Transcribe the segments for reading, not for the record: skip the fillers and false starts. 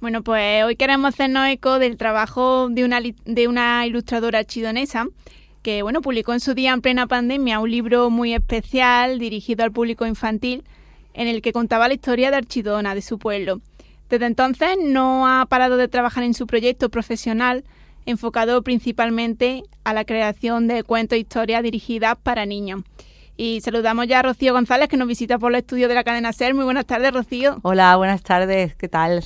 Bueno, pues hoy queremos hacernos eco del trabajo de una ilustradora chidonesa que, bueno, publicó en su día en plena pandemia un libro muy especial dirigido al público infantil en el que contaba la historia de Archidona, de su pueblo. Desde entonces no ha parado de trabajar en su proyecto profesional enfocado principalmente a la creación de cuentos e historias dirigidas para niños. Y saludamos ya a Rocío González, que nos visita por los estudios de la cadena SER. Muy buenas tardes, Rocío. Hola, buenas tardes, ¿qué tal?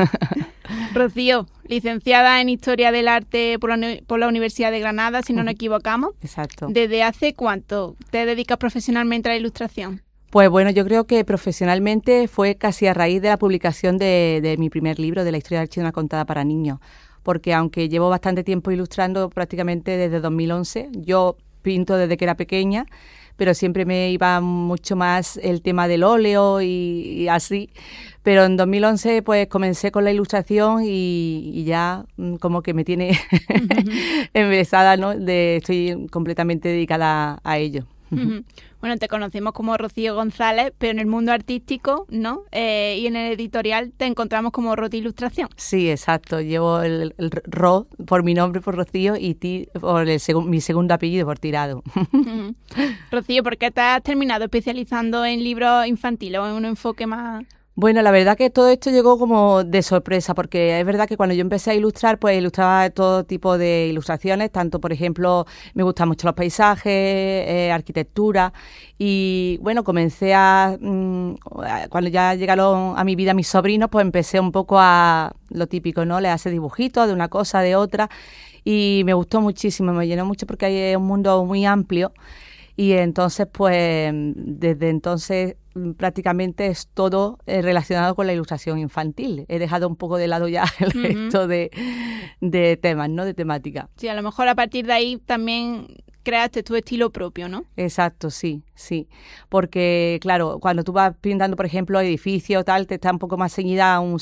Rocío, licenciada en Historia del Arte por la Universidad de Granada, si no nos equivocamos. Exacto. ¿Desde hace cuánto te dedicas profesionalmente a la ilustración? Pues bueno, yo creo que profesionalmente fue casi a raíz de la publicación de mi primer libro, de la historia de Archidona contada para niños, porque aunque llevo bastante tiempo ilustrando prácticamente desde 2011, yo pinto desde que era pequeña, pero siempre me iba mucho más el tema del óleo y así. Pero en 2011 pues comencé con la ilustración y ya como que me tiene embelesada, ¿no? Estoy completamente dedicada a ello. Bueno, te conocemos como Rocío González, pero en el mundo artístico, ¿no? Y en el editorial te encontramos como Roti Ilustración. Sí, exacto. Llevo el Ro por mi nombre, por Rocío, y Ti por mi segundo apellido, por Tirado. Rocío, ¿por qué te has terminado especializando en libros infantiles o en un enfoque más...? Bueno, la verdad que todo esto llegó como de sorpresa, porque es verdad que cuando yo empecé a ilustrar, pues ilustraba todo tipo de ilustraciones, tanto, por ejemplo, me gustan mucho los paisajes, arquitectura, y bueno, comencé cuando ya llegaron a mi vida mis sobrinos, pues empecé un poco a lo típico, ¿no? Les hace dibujitos de una cosa, de otra, y me gustó muchísimo, me llenó mucho porque es un mundo muy amplio. Y entonces, pues, desde entonces prácticamente es todo relacionado con la ilustración infantil. He dejado un poco de lado ya el resto de temas, ¿no? De temática. Sí, a lo mejor a partir de ahí también creaste tu estilo propio, ¿no? Exacto, sí. Porque, claro, cuando tú vas pintando, por ejemplo, edificios o tal, te está un poco más ceñida a una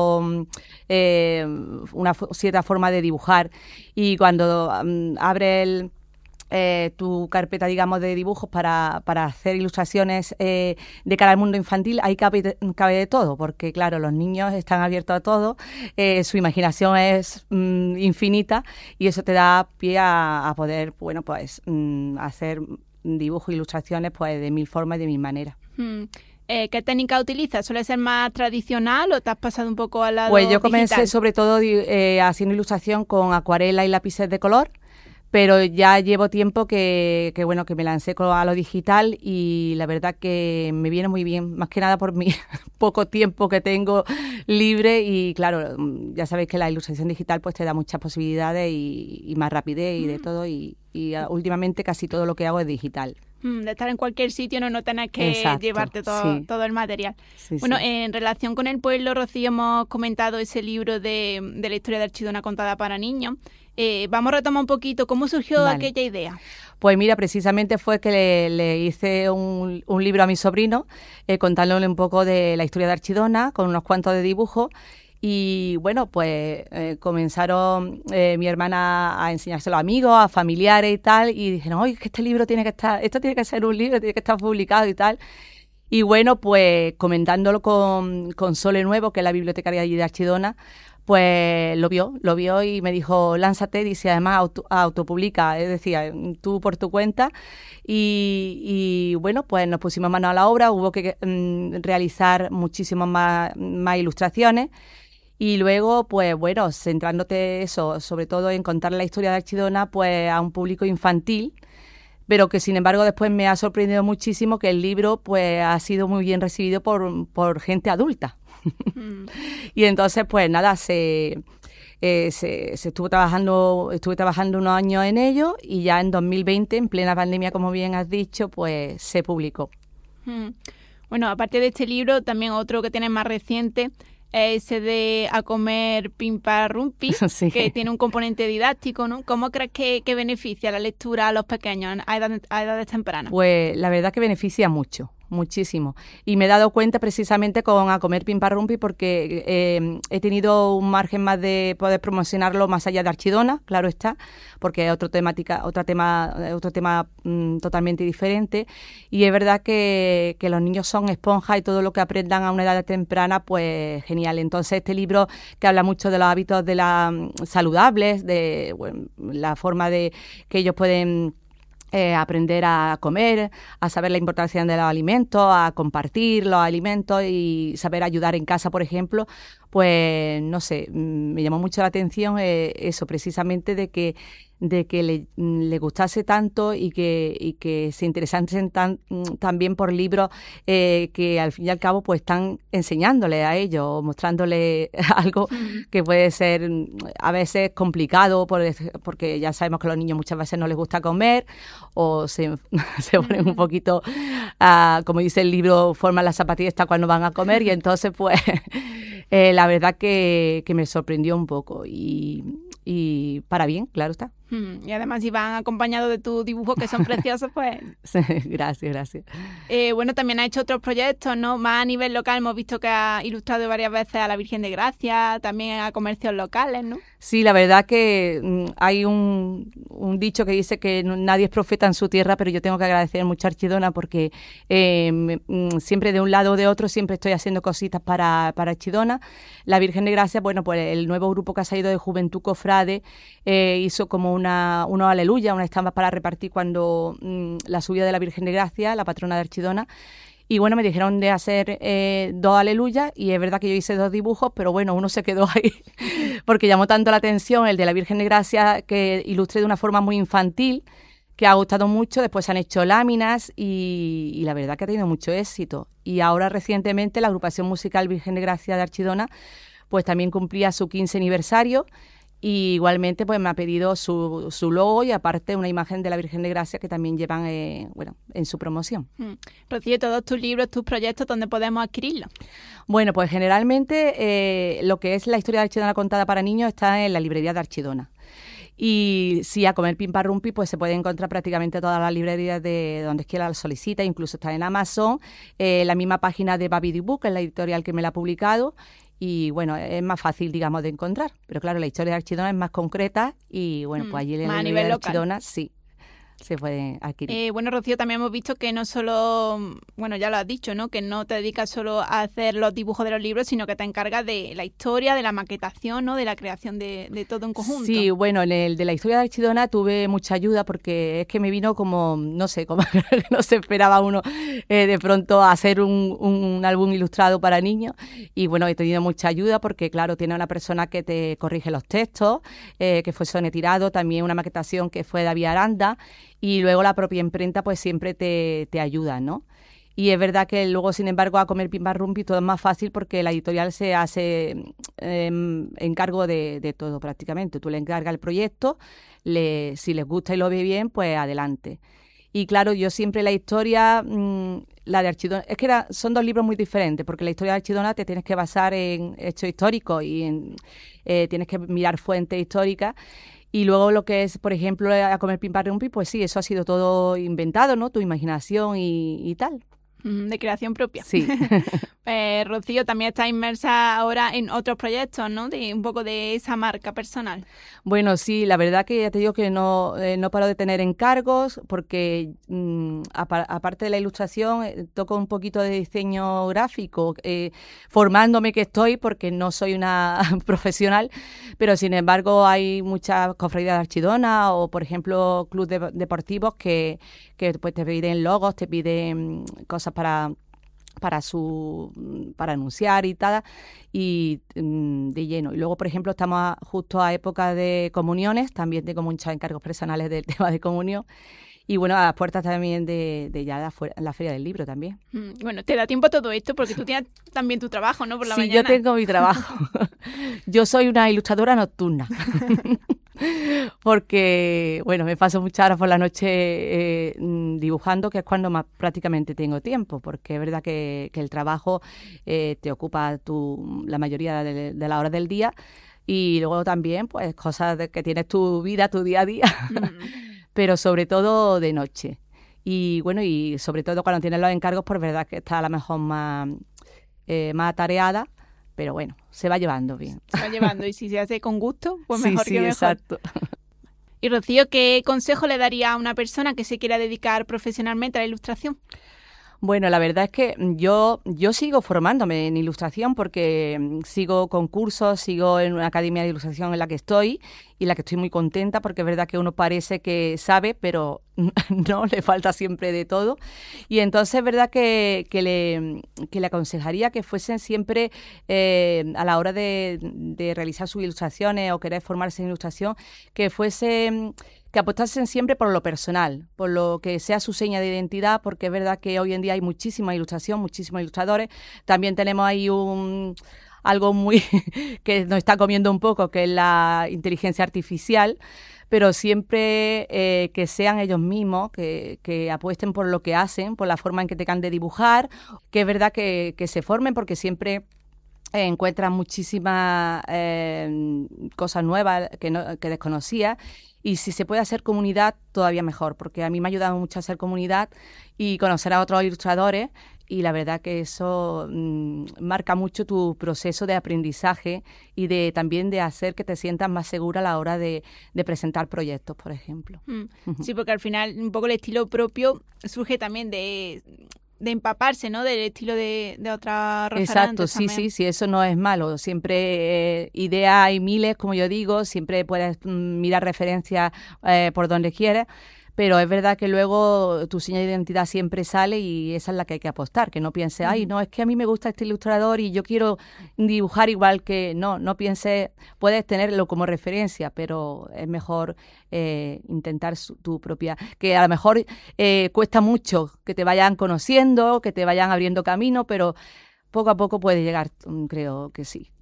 cierta forma de dibujar. Y cuando abres tu carpeta, digamos, de dibujos para hacer ilustraciones de cara al mundo infantil, ahí cabe de todo, porque claro, los niños están abiertos a todo, su imaginación es infinita y eso te da pie a poder, bueno, pues hacer dibujos, ilustraciones, pues de mil formas y de mil maneras. ¿Qué técnica utilizas? ¿Suele ser más tradicional o te has pasado un poco al lado Pues yo comencé digital? sobre todo haciendo ilustración con acuarela y lápices de color. Pero ya llevo tiempo que me lancé a lo digital y la verdad que me viene muy bien, más que nada por mi poco tiempo que tengo libre y claro, ya sabéis que la ilustración digital pues te da muchas posibilidades y más rapidez y de todo y últimamente casi todo lo que hago es digital. De estar en cualquier sitio, no tener que llevarte todo el material. Sí, bueno, sí. En relación con el pueblo, Rocío, hemos comentado ese libro de la historia de Archidona contada para niños. Vamos a retomar un poquito cómo surgió aquella idea. Pues mira, precisamente fue que le hice un libro a mi sobrino contándole un poco de la historia de Archidona con unos cuantos de dibujos. Y bueno, pues comenzaron mi hermana a enseñárselo a amigos, a familiares y tal, y dijeron, oye, que este libro esto tiene que ser un libro, tiene que estar publicado y tal. Y bueno, pues comentándolo con Sole Nuevo, que es la bibliotecaria allí de Archidona, pues lo vio y me dijo, lánzate, dice, además autopublica, es decir, tú por tu cuenta. Y bueno, pues nos pusimos manos a la obra, hubo que realizar muchísimas más ilustraciones. Y luego, pues bueno, centrándote eso, sobre todo en contar la historia de Archidona, pues a un público infantil, pero que sin embargo después me ha sorprendido muchísimo que el libro pues ha sido muy bien recibido por gente adulta. Y entonces, pues nada, estuve trabajando unos años en ello y ya en 2020, en plena pandemia, como bien has dicho, pues se publicó. Bueno, aparte de este libro, también otro que tienes más reciente, ese de A comer pimpa rumpi, sí. Que tiene un componente didáctico, ¿no? ¿Cómo crees que beneficia la lectura a los pequeños a edades tempranas? Pues la verdad que beneficia mucho, muchísimo. Y me he dado cuenta precisamente con A Comer Pim Pam Rumpi porque he tenido un margen más de poder promocionarlo más allá de Archidona, claro está, porque es otro tema totalmente diferente. Y es verdad que los niños son esponjas y todo lo que aprendan a una edad temprana, pues genial. Entonces este libro que habla mucho de los hábitos saludables, de la forma de que ellos pueden aprender a comer, a saber la importancia de los alimentos, a compartir los alimentos y saber ayudar en casa, por ejemplo, pues no sé, me llamó mucho la atención eso, precisamente de que le gustase tanto y que se interesasen también por libros que al fin y al cabo pues están enseñándole a ellos, mostrándole algo que puede ser a veces complicado porque ya sabemos que a los niños muchas veces no les gusta comer o se ponen un poquito, como dice el libro, forman las zapatillas cuando van a comer y entonces pues la verdad que me sorprendió un poco y para bien, claro está. Y además si van acompañados de tus dibujos que son preciosos, pues... Sí, gracias. Bueno, también ha hecho otros proyectos, ¿no? Más a nivel local hemos visto que ha ilustrado varias veces a la Virgen de Gracia, también a comercios locales, ¿no? Sí, la verdad que hay un dicho que dice que nadie es profeta en su tierra, pero yo tengo que agradecer mucho a Archidona porque siempre de un lado o de otro siempre estoy haciendo cositas para Archidona. La Virgen de Gracia, bueno, pues el nuevo grupo que ha salido de Juventud Cofrade hizo como unos aleluya, unas estampas para repartir cuando la subida de la Virgen de Gracia, la patrona de Archidona. Y bueno, me dijeron de hacer 2 aleluyas y es verdad que yo hice 2 dibujos, pero bueno, uno se quedó ahí porque llamó tanto la atención el de la Virgen de Gracia que ilustré de una forma muy infantil que ha gustado mucho. Después se han hecho láminas y la verdad que ha tenido mucho éxito. Y ahora recientemente la agrupación musical Virgen de Gracia de Archidona pues también cumplía su 15 aniversario. Y igualmente pues me ha pedido su logo y aparte una imagen de la Virgen de Gracia que también llevan en su promoción. Rocío, todos tus libros, tus proyectos, ¿dónde podemos adquirirlos? Bueno, pues generalmente lo que es la historia de Archidona contada para niños está en la librería de Archidona. Y si A Comer Pim Pam Rumpi, pues se puede encontrar prácticamente todas las librerías de donde quiera la solicita, incluso está en Amazon, la misma página de Baby Book, que es la editorial que me la ha publicado. Y bueno, es más fácil, digamos, de encontrar. Pero claro, la historia de Archidona es más concreta y bueno, pues allí en la librería de Archidona sí se puede adquirir. Bueno, Rocío, también hemos visto que no solo, bueno, ya lo has dicho, ¿no? Que no te dedicas solo a hacer los dibujos de los libros, sino que te encargas de la historia, de la maquetación, ¿no? De la creación de todo en conjunto. Sí, bueno, en el de la historia de Archidona tuve mucha ayuda porque es que me vino como, no sé, como no se esperaba uno de pronto hacer un álbum ilustrado para niños. Y bueno, he tenido mucha ayuda porque, claro, tiene una persona que te corrige los textos, que fue Sonia Tirado, también una maquetación que fue David Aranda. Y luego la propia imprenta pues siempre te ayuda, ¿no? Y es verdad que luego, sin embargo, A Comer Pim Pam Rumpi todo es más fácil porque la editorial se hace encargo de todo prácticamente. Tú le encargas el proyecto, si les gusta y lo ve bien, pues adelante. Y claro, yo siempre la historia, la de Archidona, es que son 2 libros muy diferentes porque la historia de Archidona te tienes que basar en hechos históricos y tienes que mirar fuentes históricas. Y luego lo que es, por ejemplo, A Comer Pim Pam Rumpi, pues sí, eso ha sido todo inventado, ¿no? Tu imaginación y tal. De creación propia. Sí. Rocío, también está inmersa ahora en otros proyectos, ¿no? De un poco de esa marca personal. Bueno, sí, la verdad que ya te digo que no paro de tener encargos porque aparte de la ilustración toco un poquito de diseño gráfico, formándome que estoy porque no soy una profesional, pero sin embargo hay muchas cofradías de Archidona o, por ejemplo, clubes deportivos que pues te piden logos, te piden cosas para anunciar y tal, y de lleno. Y luego, por ejemplo, estamos justo a época de comuniones, también tengo muchos encargos personales del tema de comunión, y bueno, a las puertas también de ya la Feria del Libro también. Bueno, te da tiempo a todo esto porque tú tienes también tu trabajo, ¿no? Por la mañana. Sí, yo tengo mi trabajo. Yo soy una ilustradora nocturna. Porque, bueno, me paso muchas horas por la noche dibujando, que es cuando más prácticamente tengo tiempo, porque es verdad que el trabajo te ocupa la mayoría de la hora del día y luego también, pues, cosas que tienes tu vida, tu día a día, pero sobre todo de noche. Y bueno, y sobre todo cuando tienes los encargos, pues verdad que está a lo mejor más atareada, pero bueno, se va llevando bien. Se va llevando, y si se hace con gusto, pues sí, mejor sí, que mejor. Exacto. Y Rocío, ¿qué consejo le daría a una persona que se quiera dedicar profesionalmente a la ilustración? Bueno, la verdad es que yo sigo formándome en ilustración porque sigo concursos, sigo en una academia de ilustración en la que estoy y la que estoy muy contenta porque es verdad que uno parece que sabe, pero no, le falta siempre de todo. Y entonces es verdad que le aconsejaría que fuesen siempre a la hora de realizar sus ilustraciones o querer formarse en ilustración, que apostasen siempre por lo personal, por lo que sea su seña de identidad, porque es verdad que hoy en día hay muchísima ilustración, muchísimos ilustradores. También tenemos ahí algo muy que nos está comiendo un poco, que es la inteligencia artificial, pero siempre que sean ellos mismos, que apuesten por lo que hacen, por la forma en que tengan de dibujar, que es verdad que se formen porque siempre encuentran muchísimas cosas nuevas que desconocía. Y si se puede hacer comunidad, todavía mejor, porque a mí me ha ayudado mucho a hacer comunidad y conocer a otros ilustradores, y la verdad que eso marca mucho tu proceso de aprendizaje y también de hacer que te sientas más segura a la hora de presentar proyectos, por ejemplo. Sí, porque al final un poco el estilo propio surge también de empaparse, ¿no? Del estilo de otras referentes. Exacto, también. sí, eso no es malo. Siempre ideas hay miles, como yo digo, siempre puedes mirar referencias por donde quieras, pero es verdad que luego tu seña de identidad siempre sale y esa es la que hay que apostar, que no pienses, ay, no, es que a mí me gusta este ilustrador y yo quiero dibujar igual que... No pienses, puedes tenerlo como referencia, pero es mejor intentar tu propia... Que a lo mejor cuesta mucho que te vayan conociendo, que te vayan abriendo camino, pero poco a poco puede llegar, creo que sí.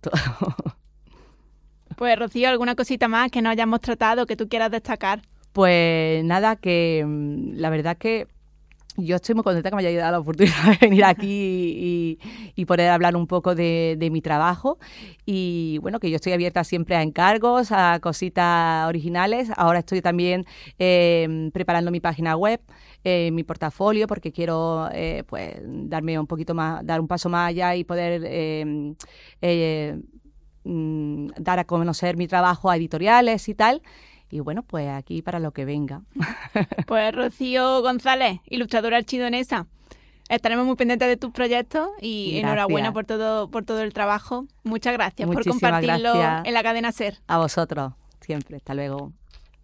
Pues Rocío, ¿alguna cosita más que no hayamos tratado que tú quieras destacar? Pues nada, que la verdad que yo estoy muy contenta que me haya dado la oportunidad de venir aquí y poder hablar un poco de mi trabajo. Y bueno, que yo estoy abierta siempre a encargos, a cositas originales. Ahora estoy también preparando mi página web, mi portafolio, porque quiero pues darme un poquito más, dar un paso más allá y poder dar a conocer mi trabajo a editoriales y tal. Y bueno, pues aquí para lo que venga. Pues Rocío González, ilustradora archidonesa, estaremos muy pendientes de tus proyectos y Gracias. Enhorabuena por todo el trabajo. Muchas gracias Muchísimas por compartirlo gracias en la cadena SER. a vosotros, siempre. Hasta luego.